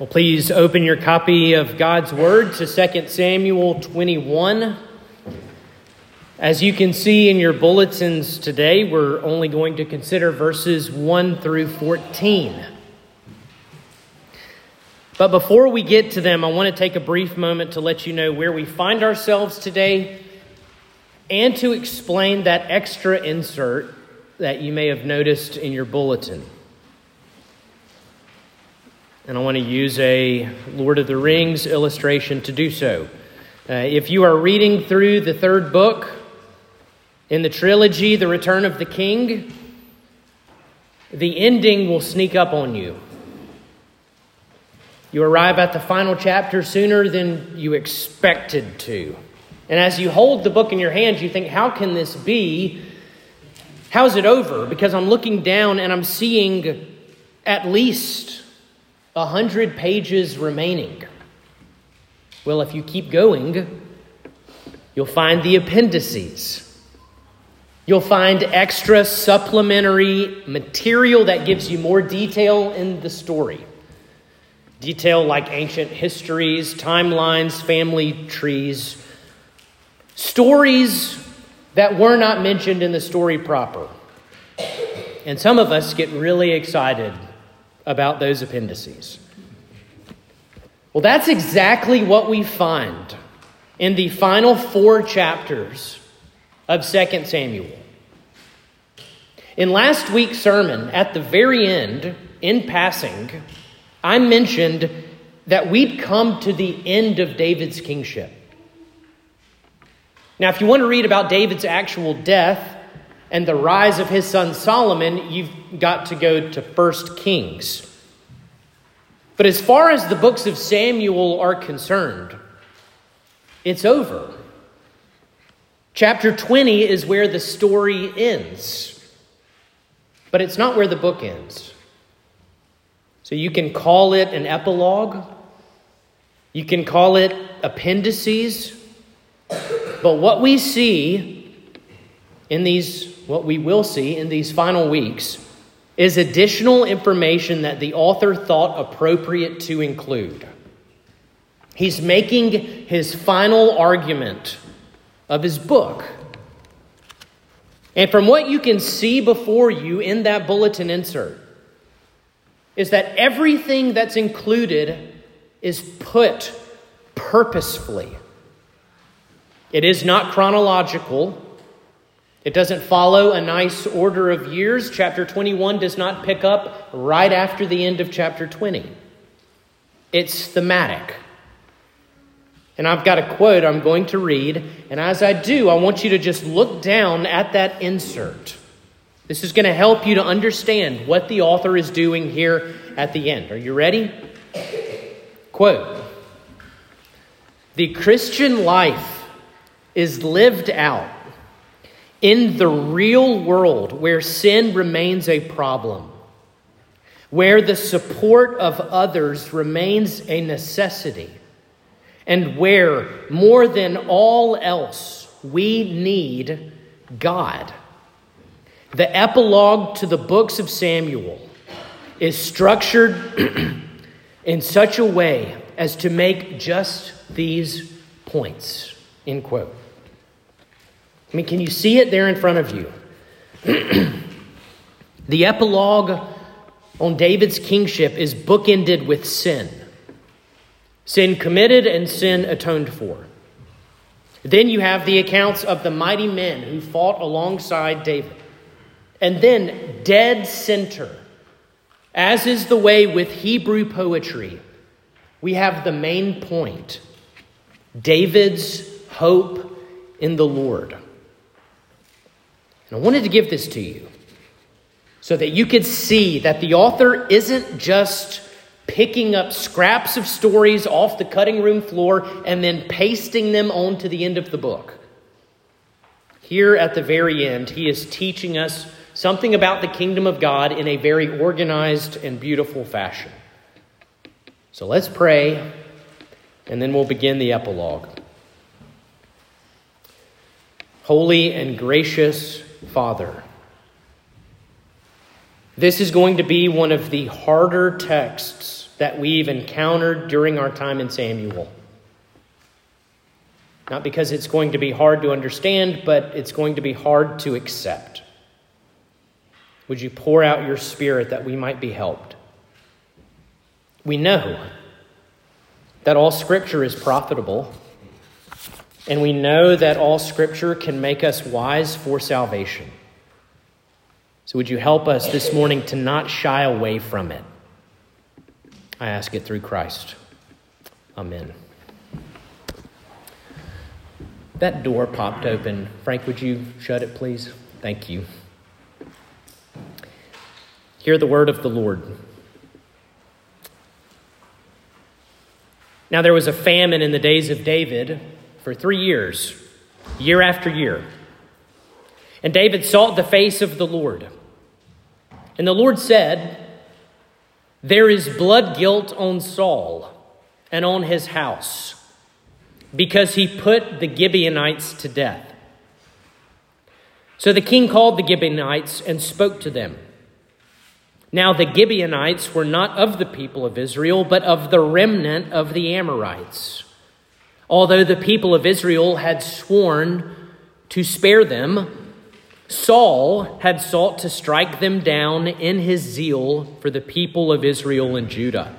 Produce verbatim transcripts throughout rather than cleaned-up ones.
Well, please open your copy of God's Word to Second Samuel twenty-one. As you can see in your bulletins today, we're only going to consider verses one through fourteen. But before we get to them, I want to take a brief moment to let you know where we find ourselves today and to explain that extra insert that you may have noticed in your bulletin. And I want to use a Lord of the Rings illustration to do so. Uh, if you are reading through the third book in the trilogy, The Return of the King, the ending will sneak up on you. You arrive at the final chapter sooner than you expected to. And as you hold the book in your hands, you think, how can this be? How's it over? Because I'm looking down and I'm seeing at least a hundred pages remaining. Well, if you keep going, you'll find the appendices. You'll find extra supplementary material that gives you more detail in the story. Detail like ancient histories, timelines, family trees. Stories that were not mentioned in the story proper. And some of us get really excited about those appendices. Well, that's exactly what we find in the final four chapters of Second Samuel. In last week's sermon, at the very end, in passing, I mentioned that we'd come to the end of David's kingship. Now, if you want to read about David's actual death and the rise of his son Solomon, you've got to go to First Kings. But as far as the books of Samuel are concerned, it's over. Chapter twenty is where the story ends. But it's not where the book ends. So you can call it an epilogue. You can call it appendices. But what we see in these, what we will see in these final weeks is additional information that the author thought appropriate to include. He's making his final argument of his book. And from what you can see before you in that bulletin insert is that everything that's included is put purposefully. It is not chronological. It doesn't follow a nice order of years. Chapter twenty-one does not pick up right after the end of chapter twenty. It's thematic. And I've got a quote I'm going to read. And as I do, I want you to just look down at that insert. This is going to help you to understand what the author is doing here at the end. Are you ready? Quote, "The Christian life is lived out in the real world where sin remains a problem, where the support of others remains a necessity, and where, more than all else, we need God. The epilogue to the books of Samuel is structured in such a way as to make just these points." End quote. I mean, can you see it there in front of you? The epilogue on David's kingship is bookended with sin. Sin committed and sin atoned for. Then you have the accounts of the mighty men who fought alongside David. And then dead center, as is the way with Hebrew poetry, we have the main point: David's hope in the Lord. And I wanted to give this to you so that you could see that the author isn't just picking up scraps of stories off the cutting room floor and then pasting them onto the end of the book. Here at the very end, he is teaching us something about the kingdom of God in a very organized and beautiful fashion. So let's pray, and then we'll begin the epilogue. Holy and gracious Father, this is going to be one of the harder texts that we've encountered during our time in Samuel. Not because it's going to be hard to understand, but it's going to be hard to accept. Would you pour out your Spirit that we might be helped? We know that all Scripture is profitable, and we know that all Scripture can make us wise for salvation. So would you help us this morning to not shy away from it? I ask it through Christ. Amen. That door popped open. Frank, would you shut it, please? Thank you. Hear the word of the Lord. Now there was a famine in the days of David for three years, year after year. And David sought the face of the Lord. And the Lord said, "There is blood guilt on Saul and on his house, because he put the Gibeonites to death." So the king called the Gibeonites and spoke to them. Now the Gibeonites were not of the people of Israel, but of the remnant of the Amorites. Although the people of Israel had sworn to spare them, Saul had sought to strike them down in his zeal for the people of Israel and Judah.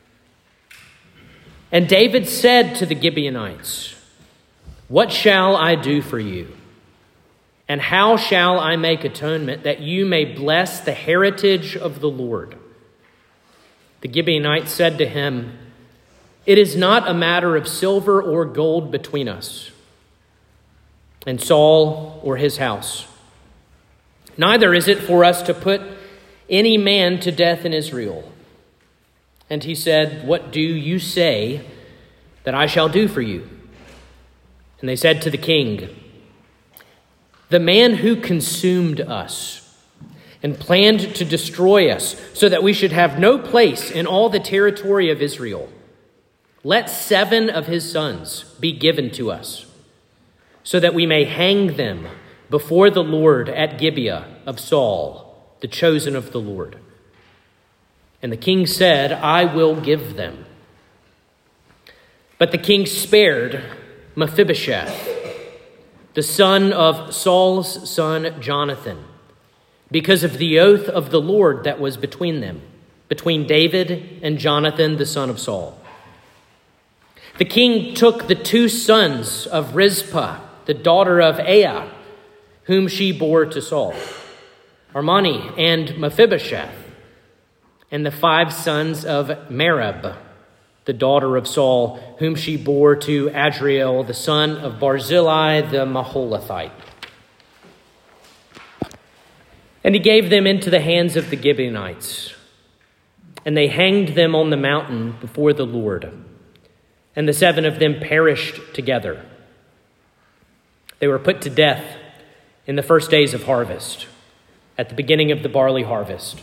And David said to the Gibeonites, "What shall I do for you? And how shall I make atonement that you may bless the heritage of the Lord?" The Gibeonites said to him, "It is not a matter of silver or gold between us and Saul or his house. Neither is it for us to put any man to death in Israel." And he said, "What do you say that I shall do for you?" And they said to the king, "The man who consumed us and planned to destroy us so that we should have no place in all the territory of Israel, let seven of his sons be given to us, so that we may hang them before the Lord at Gibeah of Saul, the chosen of the Lord." And the king said, "I will give them." But the king spared Mephibosheth, the son of Saul's son Jonathan, because of the oath of the Lord that was between them, between David and Jonathan, the son of Saul. The king took the two sons of Rizpah, the daughter of Aiah, whom she bore to Saul, Armani and Mephibosheth, and the five sons of Merab, the daughter of Saul, whom she bore to Adriel, the son of Barzillai the Maholathite. And he gave them into the hands of the Gibeonites, and they hanged them on the mountain before the Lord, and the seven of them perished together. They were put to death in the first days of harvest, at the beginning of the barley harvest.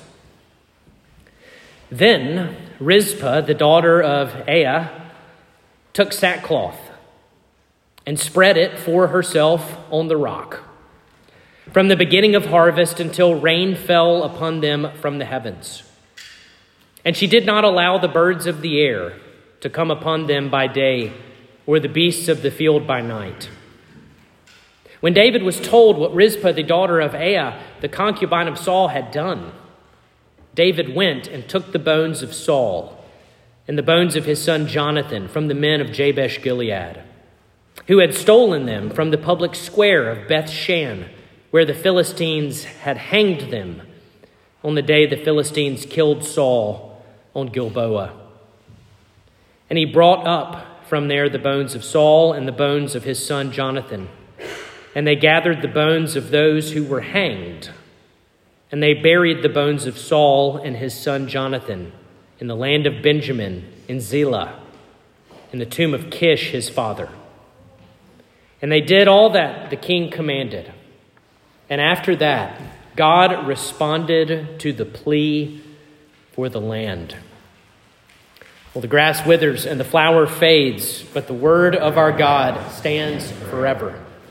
Then Rizpah, the daughter of Aiah, took sackcloth and spread it for herself on the rock, from the beginning of harvest until rain fell upon them from the heavens. And she did not allow the birds of the air to come upon them by day, or the beasts of the field by night. When David was told what Rizpah, the daughter of Aiah, the concubine of Saul, had done, David went and took the bones of Saul and the bones of his son Jonathan from the men of Jabesh Gilead, who had stolen them from the public square of Beth-shan, where the Philistines had hanged them on the day the Philistines killed Saul on Gilboa. And he brought up from there the bones of Saul and the bones of his son Jonathan, and they gathered the bones of those who were hanged, and they buried the bones of Saul and his son Jonathan in the land of Benjamin, in Zelah, in the tomb of Kish, his father. And they did all that the king commanded. And after that, God responded to the plea for the land. Well, the grass withers and the flower fades, but the word of our God stands forever.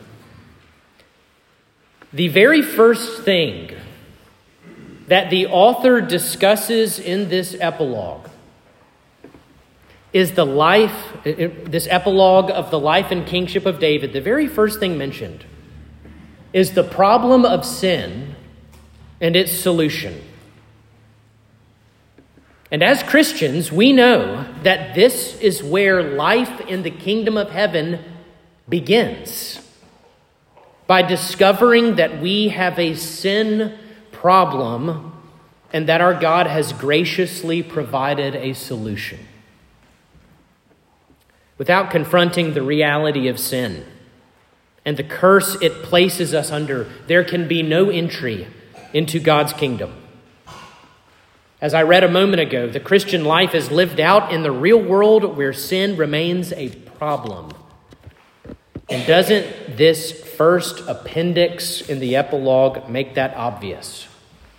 The very first thing that the author discusses in this epilogue is the life, this epilogue of the life and kingship of David. The very first thing mentioned is the problem of sin and its solution. And as Christians, we know that this is where life in the kingdom of heaven begins. By discovering that we have a sin problem and that our God has graciously provided a solution. Without confronting the reality of sin and the curse it places us under, there can be no entry into God's kingdom. As I read a moment ago, the Christian life is lived out in the real world where sin remains a problem. And doesn't this first appendix in the epilogue make that obvious?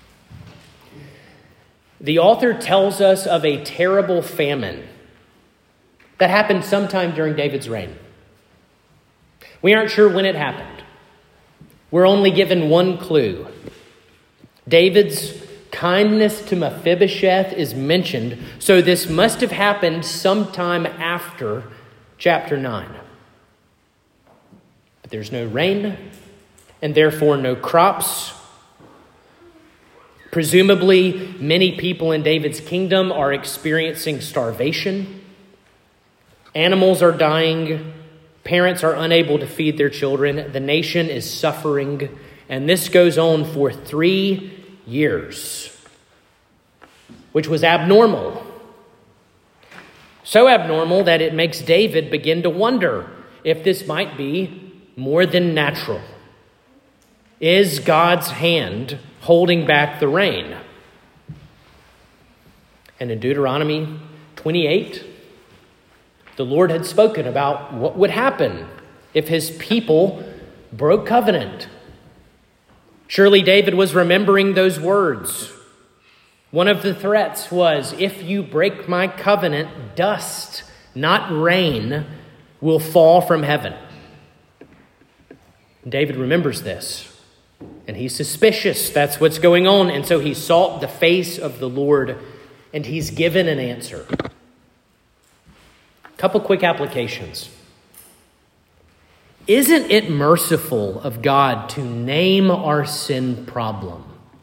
The author tells us of a terrible famine that happened sometime during David's reign. We aren't sure when it happened. We're only given one clue. David's kindness to Mephibosheth is mentioned, so this must have happened sometime after chapter nine. But there's no rain, and therefore no crops. Presumably, many people in David's kingdom are experiencing starvation. Animals are dying. Parents are unable to feed their children. The nation is suffering. And this goes on for three years, which was abnormal. So abnormal that it makes David begin to wonder if this might be more than natural. Is God's hand holding back the rain? And in Deuteronomy twenty-eight, the Lord had spoken about what would happen if his people broke covenant. Surely David was remembering those words. One of the threats was, if you break my covenant, dust, not rain, will fall from heaven. David remembers this, and he's suspicious that's what's going on, and so he sought the face of the Lord, and he's given an answer. A couple quick applications. Isn't it merciful of God to name our sin problem?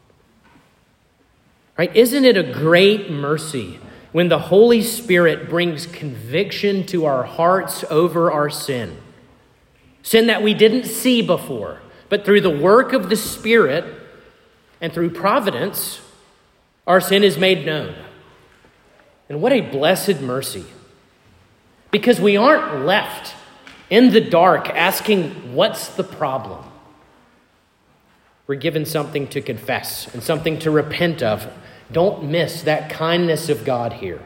Right? Isn't it a great mercy when the Holy Spirit brings conviction to our hearts over our sin? Sin that we didn't see before, but through the work of the Spirit and through providence, our sin is made known. And what a blessed mercy. Because we aren't left in the dark asking, what's the problem? We're given something to confess and something to repent of. Don't miss that kindness of God here.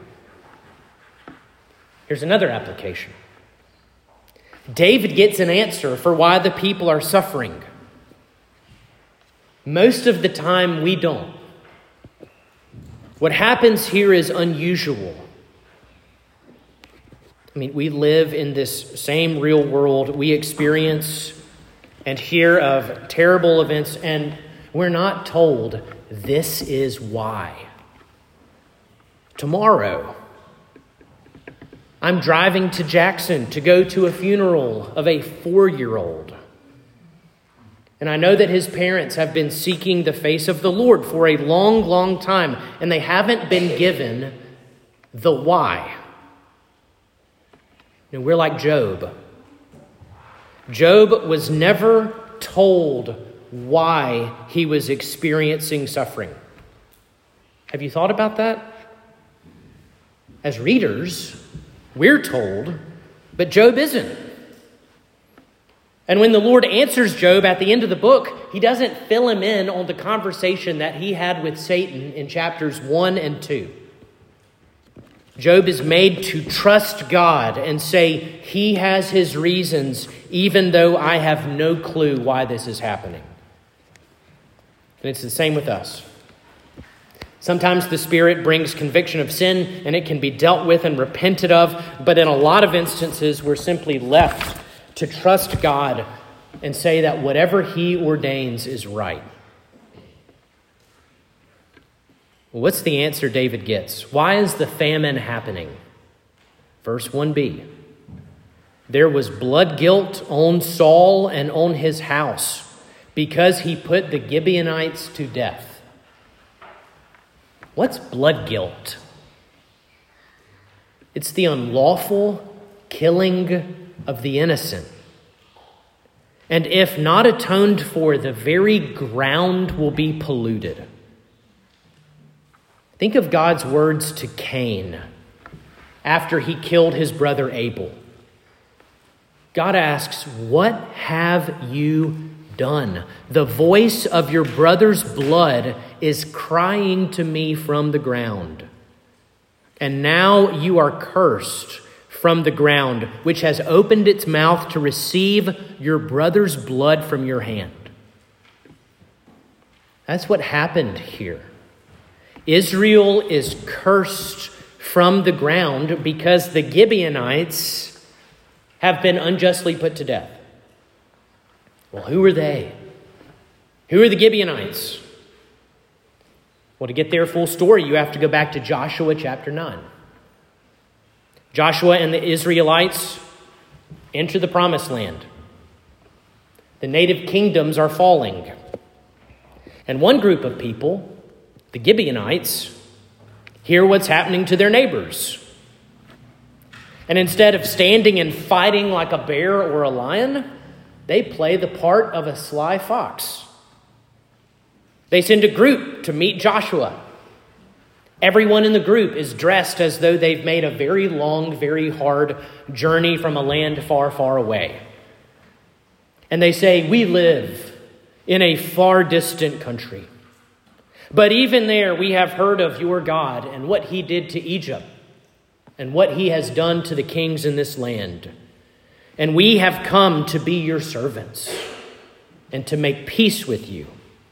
Here's another application. David gets an answer for why the people are suffering. Most of the time, we don't. What happens here is unusual. I mean, we live in this same real world. We experience and hear of terrible events, and we're not told this is why. Tomorrow, I'm driving to Jackson to go to a funeral of a four-year-old. And I know that his parents have been seeking the face of the Lord for a long, long time, and they haven't been given the why. And we're like Job. Job was never told why he was experiencing suffering. Have you thought about that? As readers, we're told, but Job isn't. And when the Lord answers Job at the end of the book, he doesn't fill him in on the conversation that he had with Satan in chapters one and two. Job is made to trust God and say he has his reasons, even though I have no clue why this is happening. And it's the same with us. Sometimes the Spirit brings conviction of sin and it can be dealt with and repented of, but in a lot of instances, we're simply left to trust God and say that whatever he ordains is right. Well, what's the answer David gets? Why is the famine happening? Verse one b. There was blood guilt on Saul and on his house because he put the Gibeonites to death. What's blood guilt? It's the unlawful killing of the innocent. And if not atoned for, the very ground will be polluted. Think of God's words to Cain after he killed his brother Abel. God asks, "What have you done? The voice of your brother's blood is crying to me from the ground. And now you are cursed from the ground, which has opened its mouth to receive your brother's blood from your hand." That's what happened here. Israel is cursed from the ground because the Gibeonites have been unjustly put to death. Well, who are they? Who are the Gibeonites? Well, to get their full story, you have to go back to Joshua chapter nine. Joshua and the Israelites enter the promised land. The native kingdoms are falling. And one group of people, the Gibeonites, hear what's happening to their neighbors. And instead of standing and fighting like a bear or a lion, they play the part of a sly fox. They send a group to meet Joshua. Everyone in the group is dressed as though they've made a very long, very hard journey from a land far, far away. And they say, "We live in a far distant country. But even there we have heard of your God and what he did to Egypt and what he has done to the kings in this land. And we have come to be your servants and to make peace with you."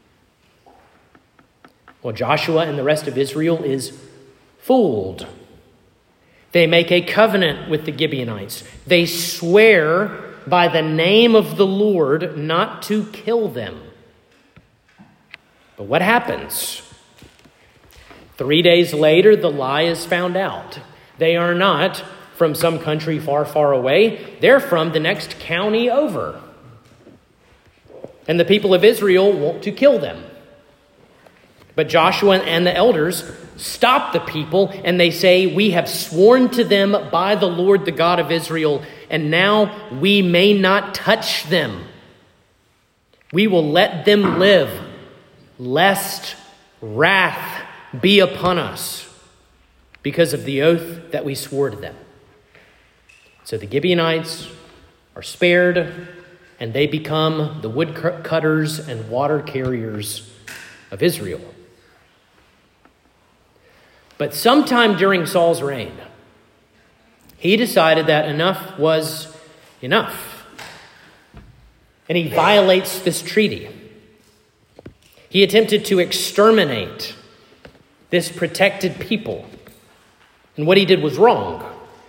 Well, Joshua and the rest of Israel is fooled. They make a covenant with the Gibeonites. They swear by the name of the Lord not to kill them. But what happens? Three days later, the lie is found out. They are not from some country far, far away. They're from the next county over. And the people of Israel want to kill them. But Joshua and the elders stop the people, and they say, "We have sworn to them by the Lord, the God of Israel, and now we may not touch them. We will let them live, lest wrath be upon us because of the oath that we swore to them." So the Gibeonites are spared, and they become the woodcutters and water carriers of Israel. But sometime during Saul's reign, he decided that enough was enough. And he violates this treaty. He attempted to exterminate this protected people. And what he did was wrong.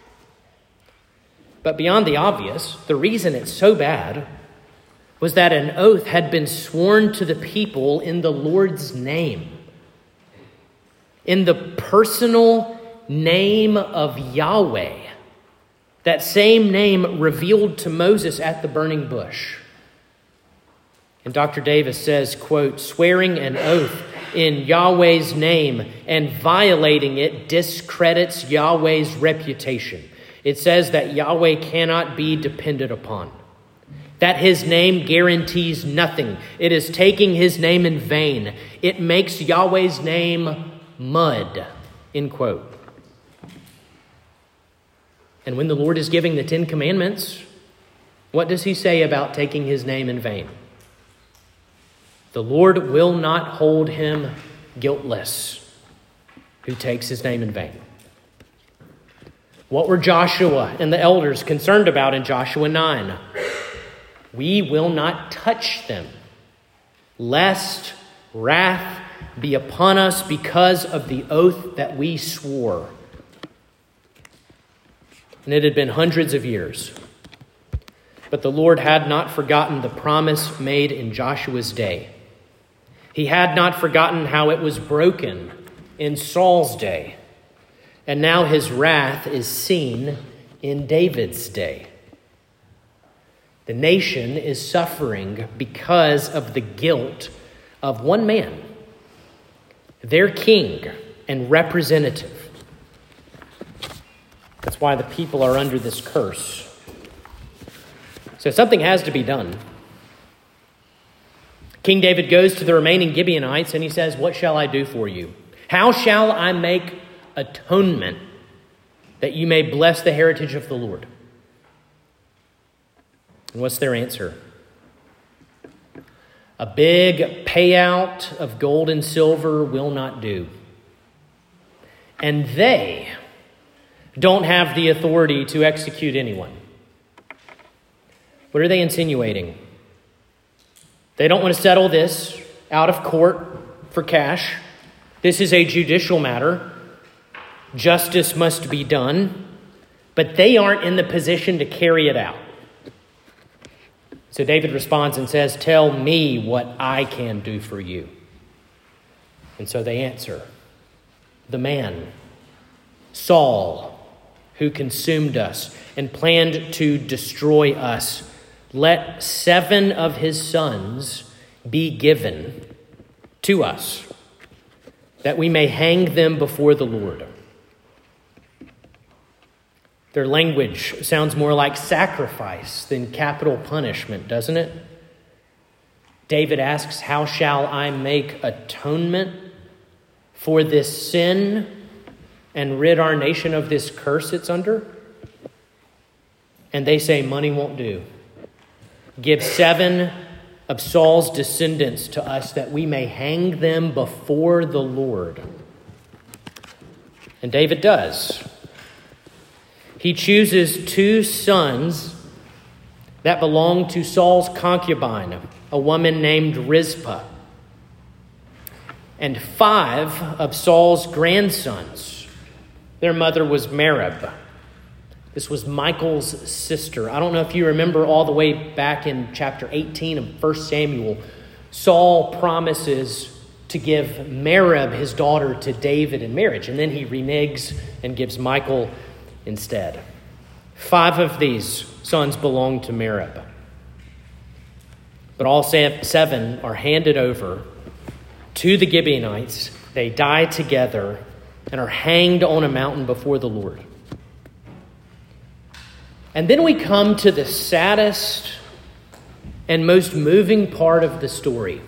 But beyond the obvious, the reason it's so bad was that an oath had been sworn to the people in the Lord's name. In the personal name of Yahweh. That same name revealed to Moses at the burning bush. And Doctor Davis says, quote, "Swearing an oath in Yahweh's name and violating it discredits Yahweh's reputation. It says that Yahweh cannot be depended upon. That his name guarantees nothing. It is taking his name in vain. It makes Yahweh's name mud," end quote. And when the Lord is giving the Ten Commandments, what does he say about taking his name in vain? The Lord will not hold him guiltless who takes his name in vain. What were Joshua and the elders concerned about in Joshua nine? We will not touch them, lest wrath be upon us because of the oath that we swore. And it had been hundreds of years. But the Lord had not forgotten the promise made in Joshua's day. He had not forgotten how it was broken in Saul's day. And now his wrath is seen in David's day. The nation is suffering because of the guilt of one man, their king and representative. That's why the people are under this curse. So something has to be done. King David goes to the remaining Gibeonites and he says, "What shall I do for you? How shall I make atonement that you may bless the heritage of the Lord?" And what's their answer? A big payout of gold and silver will not do. And they don't have the authority to execute anyone. What are they insinuating? They don't want to settle this out of court for cash. This is a judicial matter. Justice must be done, but they aren't in the position to carry it out. So David responds and says, "Tell me what I can do for you." And so they answer, "The man, Saul, who consumed us and planned to destroy us, let seven of his sons be given to us, that we may hang them before the Lord." Their language sounds more like sacrifice than capital punishment, doesn't it? David asks, "How shall I make atonement for this sin and rid our nation of this curse it's under?" And they say, "Money won't do. Give seven of Saul's descendants to us that we may hang them before the Lord." And David does. He chooses two sons that belong to Saul's concubine, a woman named Rizpah, and five of Saul's grandsons. Their mother was Merab. This was Michal's sister. I don't know if you remember all the way back in chapter eighteen of First Samuel, Saul promises to give Merab, his daughter, to David in marriage, and then he reneges and gives Michal instead. Five of these sons belong to Merab. But all seven are handed over to the Gibeonites. They die together and are hanged on a mountain before the Lord. And then we come to the saddest and most moving part of the story.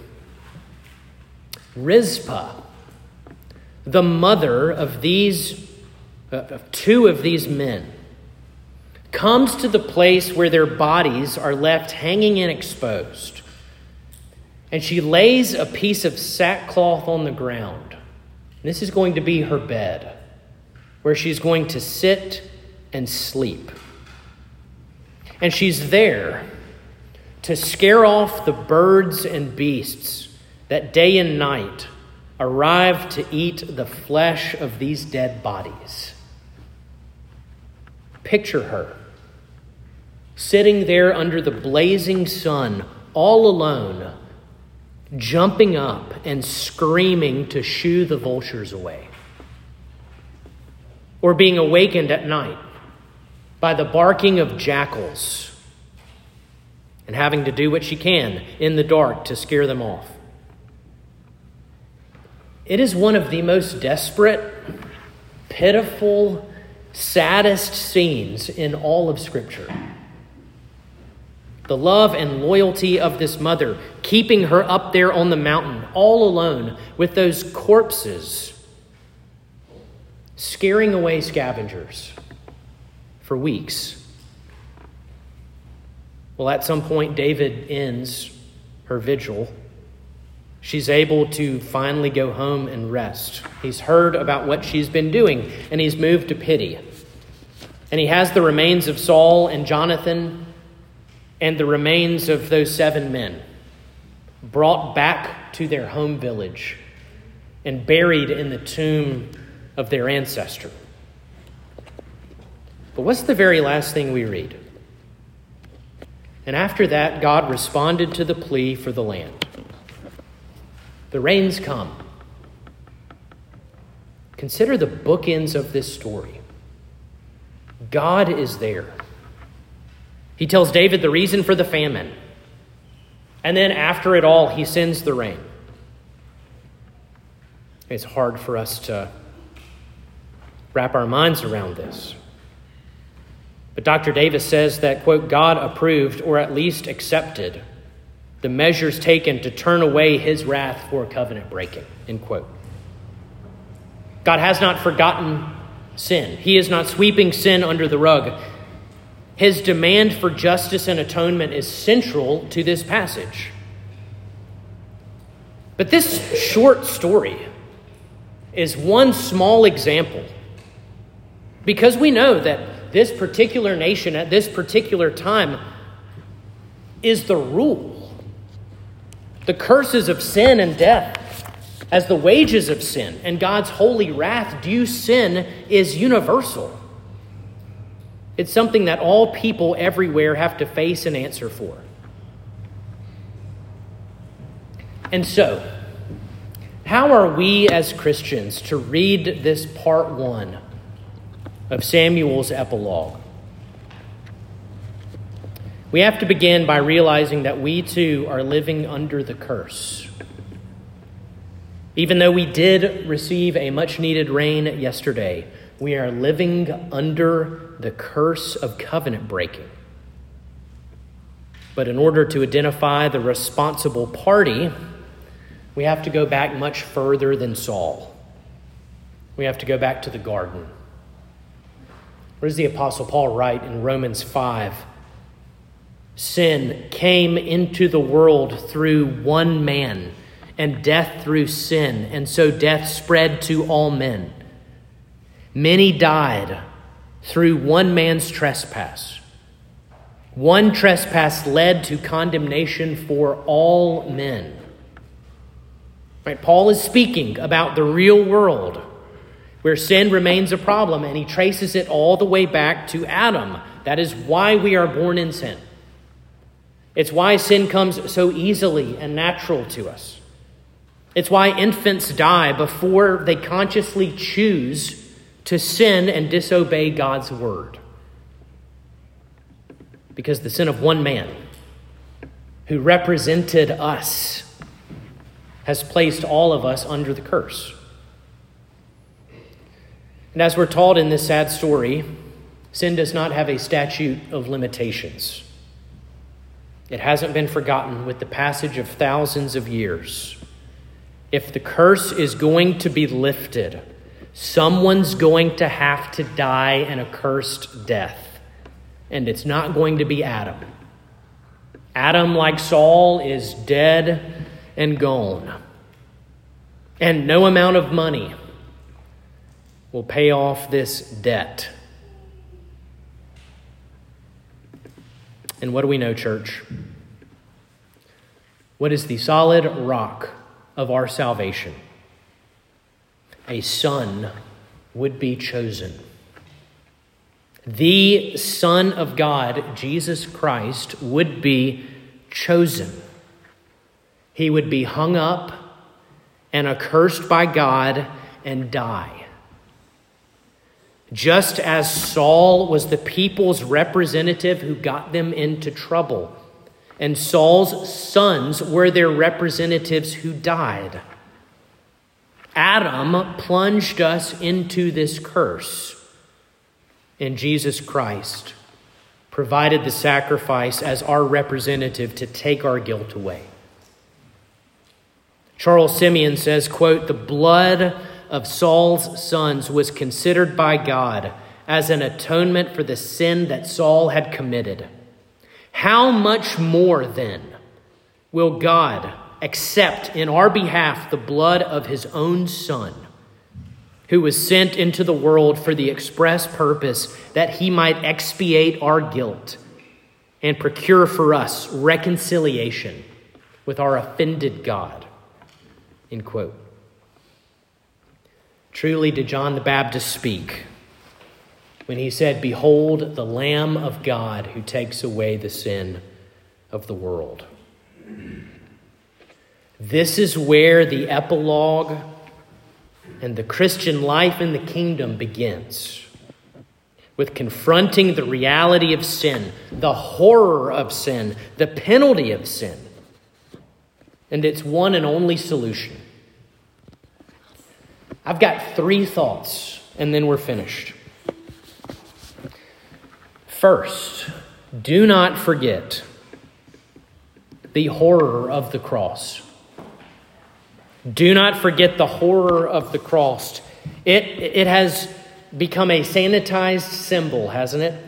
Rizpah, the mother of these of two of these men, comes to the place where their bodies are left hanging and exposed. And she lays a piece of sackcloth on the ground. This is going to be her bed, where she's going to sit and sleep. And she's there to scare off the birds and beasts that day and night arrive to eat the flesh of these dead bodies. Picture her sitting there under the blazing sun, all alone, jumping up and screaming to shoo the vultures away. Or being awakened at night by the barking of jackals and having to do what she can in the dark to scare them off. It is one of the most desperate, pitiful, saddest scenes in all of Scripture. The love and loyalty of this mother, keeping her up there on the mountain, all alone with those corpses, scaring away scavengers for weeks. Well, at some point, David ends her vigil. She's able to finally go home and rest. He's heard about what she's been doing, and he's moved to pity. And he has the remains of Saul and Jonathan and the remains of those seven men brought back to their home village and buried in the tomb of their ancestor. But what's the very last thing we read? And after that, God responded to the plea for the land. The rains come. consider the bookends of this story. God is there. He tells David the reason for the famine. And then after it all, he sends the rain. It's hard for us to wrap our minds around this. But Doctor Davis says that, quote, God approved, or at least accepted, the measures taken to turn away his wrath for covenant breaking, end quote. God has not forgotten sin. He is not sweeping sin under the rug. His demand for justice and atonement is central to this passage. But this short story is one small example, because we know that this particular nation at this particular time is the rule. The curses of sin and death as the wages of sin, and God's holy wrath due sin is universal. It's something that all people everywhere have to face and answer for. And so, how are we as Christians to read this part one of Samuel's epilogue? We have to begin by realizing that we too are living under the curse. Even though we did receive a much-needed rain yesterday, we are living under the curse of covenant breaking. But in order to identify the responsible party, we have to go back much further than Saul. We have to go back to the garden. What does the Apostle Paul write in Romans five? Sin came into the world through one man, and death through sin, and so death spread to all men. Many died through one man's trespass. One trespass led to condemnation for all men. Right? Paul is speaking about the real world where sin remains a problem, and he traces it all the way back to Adam. That is why we are born in sin. It's why sin comes so easily and natural to us. It's why infants die before they consciously choose to sin and disobey God's word. Because the sin of one man who represented us has placed all of us under the curse. And as we're taught in this sad story, sin does not have a statute of limitations. It hasn't been forgotten with the passage of thousands of years. If the curse is going to be lifted, someone's going to have to die an accursed death. And it's not going to be Adam. Adam, like Saul, is dead and gone. And no amount of money will pay off this debt. And what do we know, church? What is the solid rock of our salvation? A son would be chosen. The Son of God, Jesus Christ, would be chosen. He would be hung up and accursed by God and die. Just as Saul was the people's representative who got them into trouble, and Saul's sons were their representatives who died. Adam plunged us into this curse, and Jesus Christ provided the sacrifice as our representative to take our guilt away. Charles Simeon says, quote, "The blood of Saul's sons was considered by God as an atonement for the sin that Saul had committed. How much more, then, will God accept in our behalf the blood of his own Son, who was sent into the world for the express purpose that he might expiate our guilt and procure for us reconciliation with our offended God?" End quote. Truly did John the Baptist speak when he said, "Behold, the Lamb of God who takes away the sin of the world." This is where the epilogue And the Christian life in the kingdom begins with confronting the reality of sin, the horror of sin, the penalty of sin, and its one and only solution. I've got three thoughts, and then we're finished. First, do not forget the horror of the cross. Do not forget the horror of the cross. It, it has become a sanitized symbol, hasn't it?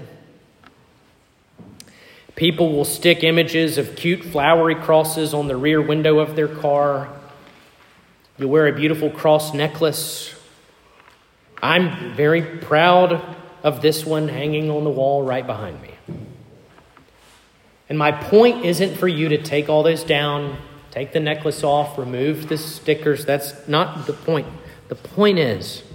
People will stick images of cute flowery crosses on the rear window of their car. You'll wear a beautiful cross necklace. I'm very proud of this one hanging on the wall right behind me. And my point isn't for you to take all those down, take the necklace off, remove the stickers. That's not the point. The point is,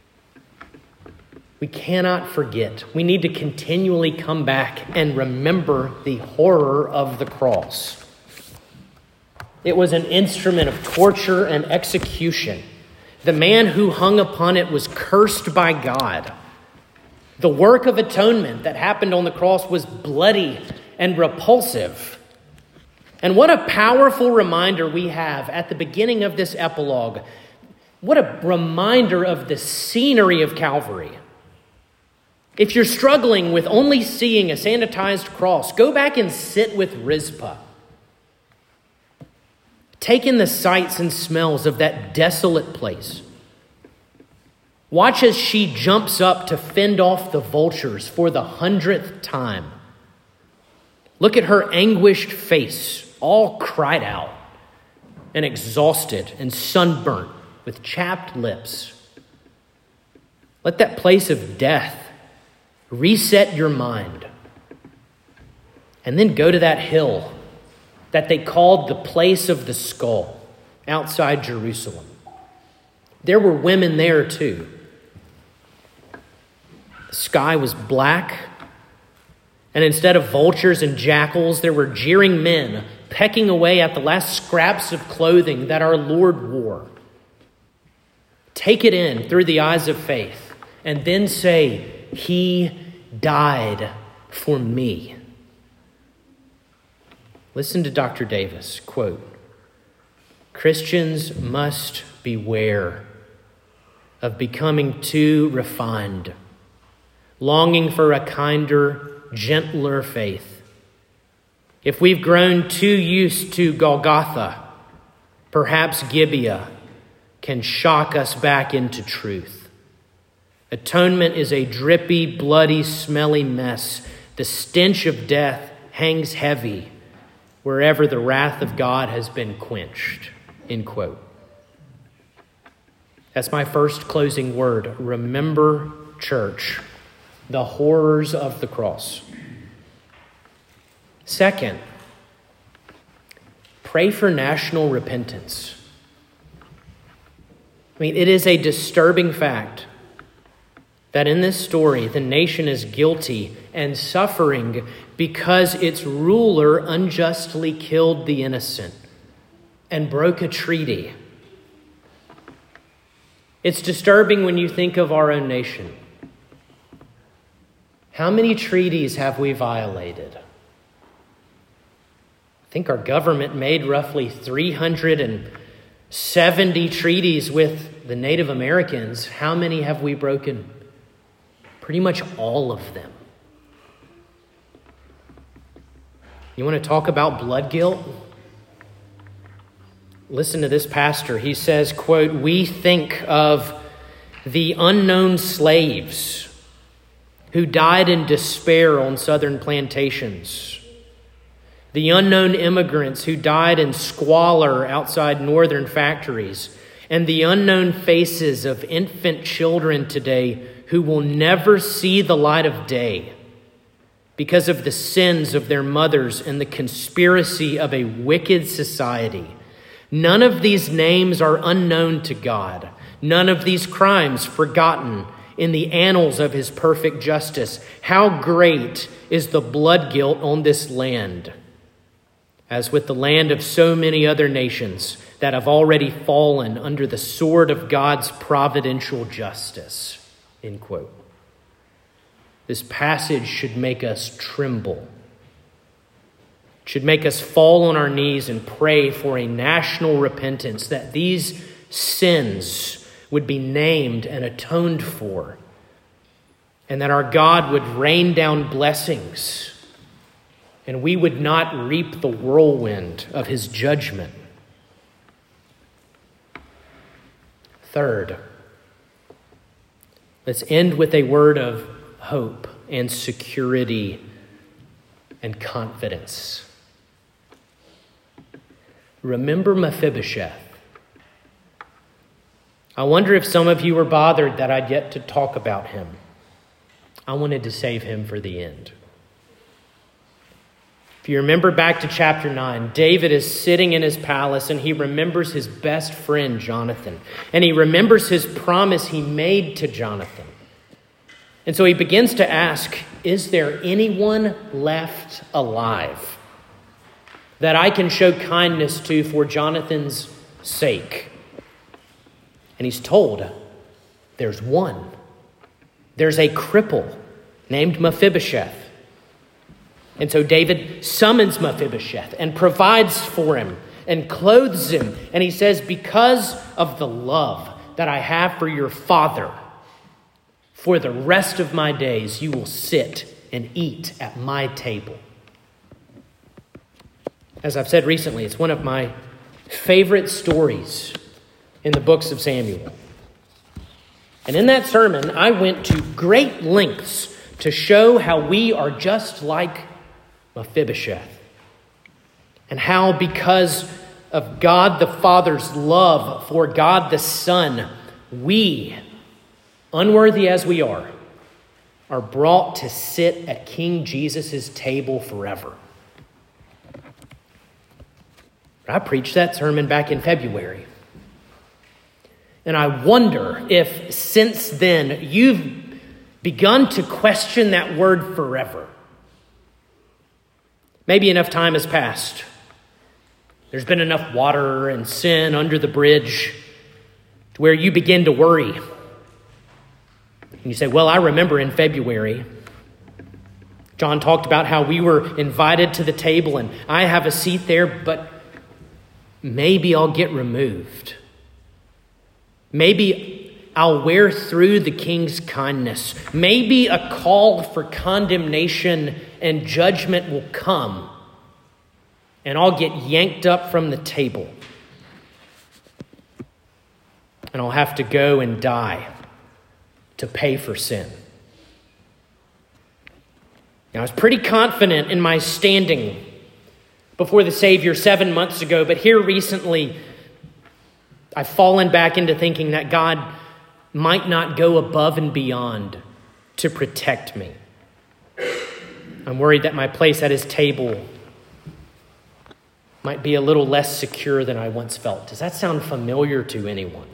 we cannot forget. We need to continually come back and remember the horror of the cross. It was an instrument of torture and execution. The man who hung upon it was cursed by God. The work of atonement that happened on the cross was bloody and repulsive. And what a powerful reminder we have at the beginning of this epilogue. What a reminder of the scenery of Calvary. If you're struggling with only seeing a sanitized cross, go back and sit with Rizpah. Take in the sights and smells of that desolate place. Watch as she jumps up to fend off the vultures for the hundredth time. Look at her anguished face, all cried out and exhausted and sunburnt with chapped lips. Let that place of death reset your mind. And then go to that hill that they called the place of the skull outside Jerusalem. There were women there too. The sky was black, and instead of vultures and jackals, there were jeering men pecking away at the last scraps of clothing that our Lord wore. Take it in through the eyes of faith, and then say, He died for me. Listen to Doctor Davis, quote, Christians must beware of becoming too refined, longing for a kinder, gentler faith. If we've grown too used to Golgotha, perhaps Gibeah can shock us back into truth. Atonement is a drippy, bloody, smelly mess. The stench of death hangs heavy wherever the wrath of God has been quenched. End quote. That's my first closing word. Remember, church, the horrors of the cross. Second, pray for national repentance. I mean, it is a disturbing fact that in this story, the nation is guilty and suffering because its ruler unjustly killed the innocent and broke a treaty. It's disturbing when you think of our own nation. How many treaties have we violated? I think our government made roughly three hundred seventy treaties with the Native Americans. How many have we broken? Pretty much all of them. You want to talk about blood guilt? Listen to this pastor. He says, quote, we think of the unknown slaves who died in despair on southern plantations, the unknown immigrants who died in squalor outside northern factories, and the unknown faces of infant children today who will never see the light of day because of the sins of their mothers and the conspiracy of a wicked society. None of these names are unknown to God. None of these crimes forgotten in the annals of his perfect justice. How great is the blood guilt on this land. As with the land of so many other nations, that have already fallen under the sword of God's providential justice. End quote. This passage should make us tremble. It should make us fall on our knees and pray for a national repentance, that these sins would be named and atoned for, and that our God would rain down blessings, and we would not reap the whirlwind of his judgment. Third, let's end with a word of hope and security and confidence. Remember Mephibosheth. I wonder if some of you were bothered that I'd yet to talk about him. I wanted to save him for the end. If you remember back to chapter nine, David is sitting in his palace and he remembers his best friend, Jonathan. And he remembers his promise he made to Jonathan. And so he begins to ask, is there anyone left alive that I can show kindness to for Jonathan's sake? And he's told, there's one. There's a cripple named Mephibosheth. And so David summons Mephibosheth and provides for him and clothes him. And he says, because of the love that I have for your father, for the rest of my days, you will sit and eat at my table. As I've said recently, it's one of my favorite stories in the books of Samuel. And in that sermon, I went to great lengths to show how we are just like Mephibosheth. And how, because of God the Father's love for God the Son, we, unworthy as we are, are brought to sit at King Jesus' table forever. I preached that sermon back in February. And I wonder if since then you've begun to question that word forever. Maybe enough time has passed. There's been enough water and sin under the bridge to where you begin to worry. And you say, well, I remember in February, John talked about how we were invited to the table and I have a seat there, but maybe I'll get removed. Maybe I'll wear through the king's kindness. Maybe a call for condemnation and judgment will come, and I'll get yanked up from the table. And I'll have to go and die to pay for sin. Now, I was pretty confident in my standing before the Savior seven months ago, but here recently, I've fallen back into thinking that God might not go above and beyond to protect me. I'm worried that my place at his table might be a little less secure than I once felt. Does that sound familiar to anyone?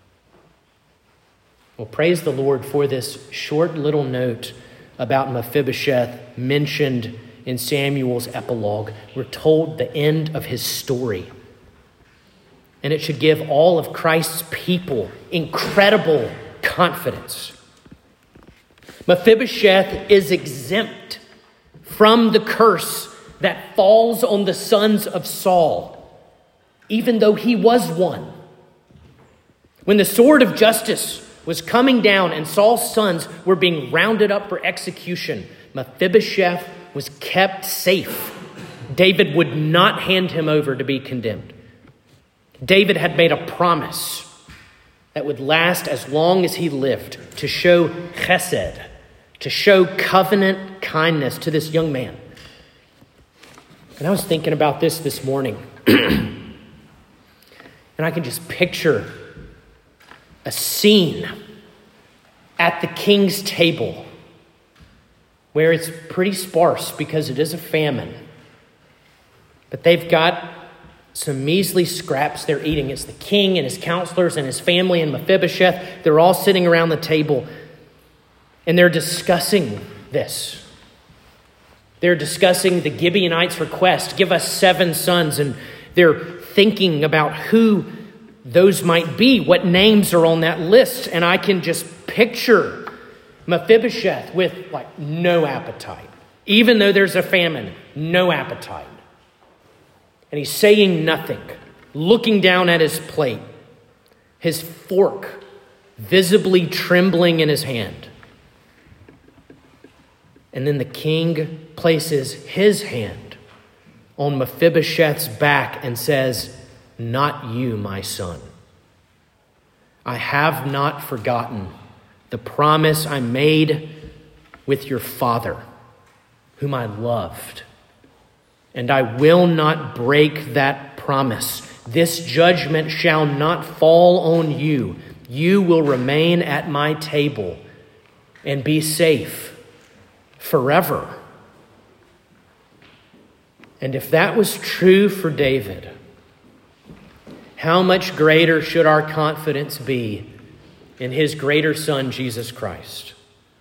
Well, praise the Lord for this short little note about Mephibosheth mentioned in Samuel's epilogue. We're told the end of his story. And it should give all of Christ's people incredible confidence. Mephibosheth is exempt from the curse that falls on the sons of Saul, even though he was one. When the sword of justice was coming down and Saul's sons were being rounded up for execution, Mephibosheth was kept safe. David would not hand him over to be condemned. David had made a promise that would last as long as he lived to show chesed, to show covenant kindness to this young man. And I was thinking about this this morning. And I can just picture a scene at the king's table where it's pretty sparse because it is a famine. But they've got some measly scraps they're eating. It's the king and his counselors and his family and Mephibosheth. They're all sitting around the table and they're discussing this. They're discussing the Gibeonites' request, give us seven sons. And they're thinking about who those might be, what names are on that list, and I can just picture Mephibosheth with like no appetite. Even though there's a famine, no appetite. And he's saying nothing, looking down at his plate, his fork visibly trembling in his hand. And then the king places his hand on Mephibosheth's back and says, "Not you, my son. I have not forgotten the promise I made with your father, whom I loved. And I will not break that promise. This judgment shall not fall on you. You will remain at my table and be safe forever." And if that was true for David, how much greater should our confidence be in his greater Son, Jesus Christ?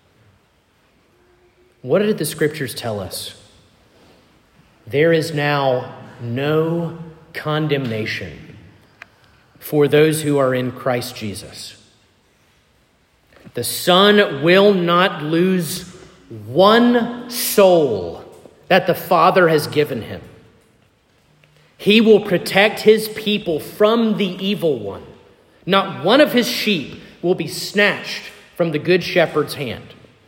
What did the Scriptures tell us? There is now no condemnation for those who are in Christ Jesus. The Son will not lose one soul that the Father has given him. He will protect his people from the evil one. Not one of his sheep will be snatched from the Good Shepherd's hand.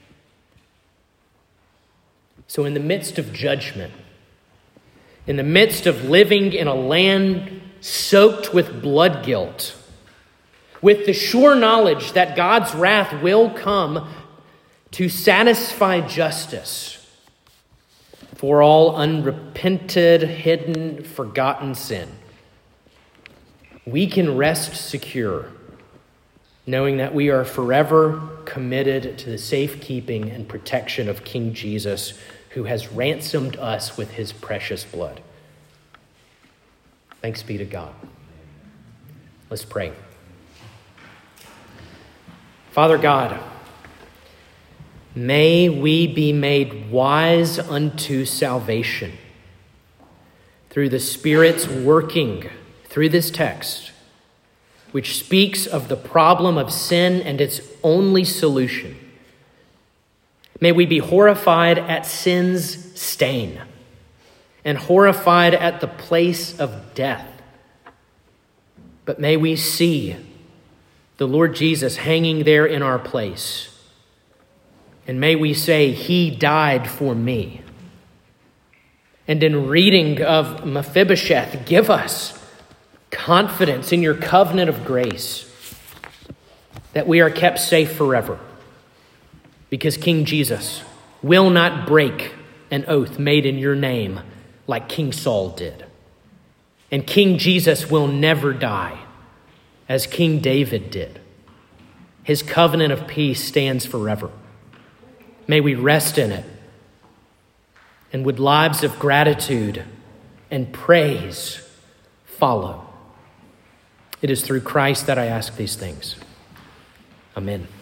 So in the midst of judgment, in the midst of living in a land soaked with blood guilt, with the sure knowledge that God's wrath will come to satisfy justice for all unrepented, hidden, forgotten sin, we can rest secure knowing that we are forever committed to the safekeeping and protection of King Jesus, who has ransomed us with his precious blood. Thanks be to God. Let's pray. Father God, may we be made wise unto salvation through the Spirit's working through this text, which speaks of the problem of sin and its only solution. May we be horrified at sin's stain and horrified at the place of death. But may we see the Lord Jesus hanging there in our place. And may we say, "He died for me." And in reading of Mephibosheth, give us confidence in your covenant of grace that we are kept safe forever, because King Jesus will not break an oath made in your name like King Saul did. And King Jesus will never die as King David did. His covenant of peace stands forever. May we rest in it, and with lives of gratitude and praise follow. It is through Christ that I ask these things. Amen.